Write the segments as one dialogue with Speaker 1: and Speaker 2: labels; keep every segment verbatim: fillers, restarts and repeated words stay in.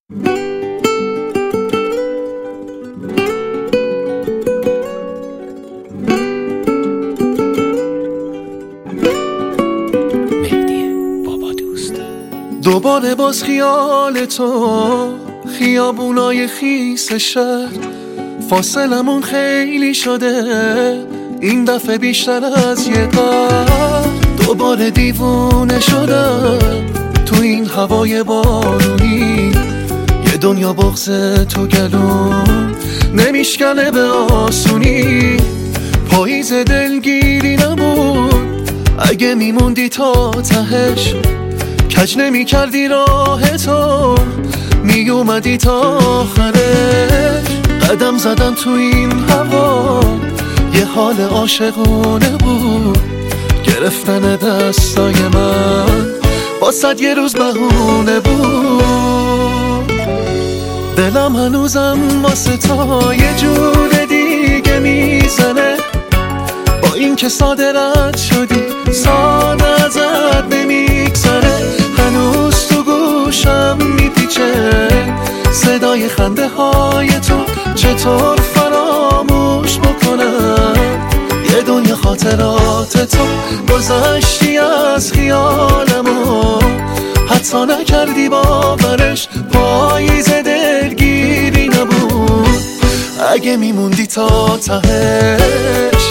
Speaker 1: دوباره باز خیال تو خیابونای خیس شهر، فاصلمون خیلی شده این دفعه بیشتر از یه قرن. دوباره دیوونه شدم تو این هوای بارونی، یه دنیا بغض تو گلوم نمیشکنه به آسونی. پاییز دلگیری نبود اگه میموندی تا تهش، کج نمی کردی راه تو می اومدی تا آخرش. قدم زدم تو این هوا یه حال عاشقونه بود، گرفتن دستای من با صد یه روز بهونه بود. دلم هنوزم واسه تا یه جور دیگه میزنه، با این که ساده رد شدی ساده ازت نمیگذره. هنوز تو گوشم میپیچه صدای خنده های تو، چطور فراموش بکنم یه دنیا خاطرات تو. گذشتی از خیالمو حتی نکردی باورش، پاییز دلگیری نبود اگه میموندی تا تهش.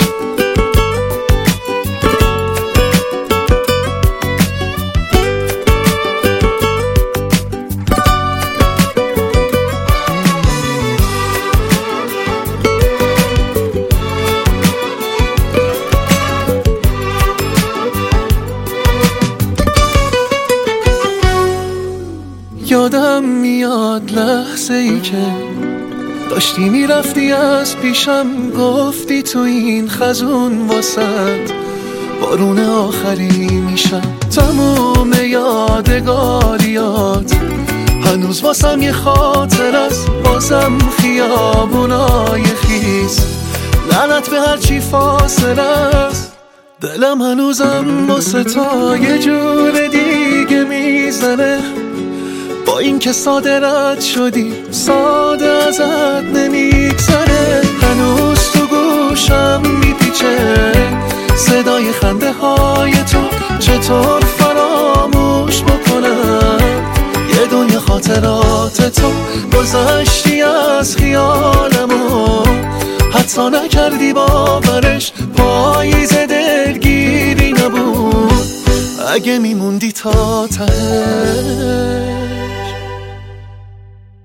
Speaker 1: یادم میاد لحظه ای که داشتی میرفتی از پیشم، گفتی تو این خزون واسد بارون آخری میشم. تموم یادگاریات هنوز واسم یه خاطر است، بازم خیابونای خیس لعنت به هرچی فاصله است. دلم هنوزم واسه تا یه جور دیگه میزنه، با این که ساده رد شدی ساده ازت نمیگذره. هنوز تو گوشم میپیچه صدای خنده های تو، چطور فراموش بکنم یه دنیا خاطرات تو. گذشتی از خیالمو حتی نکردی باورش، پاییز دلگیری نبود اگه میموندی تا ته.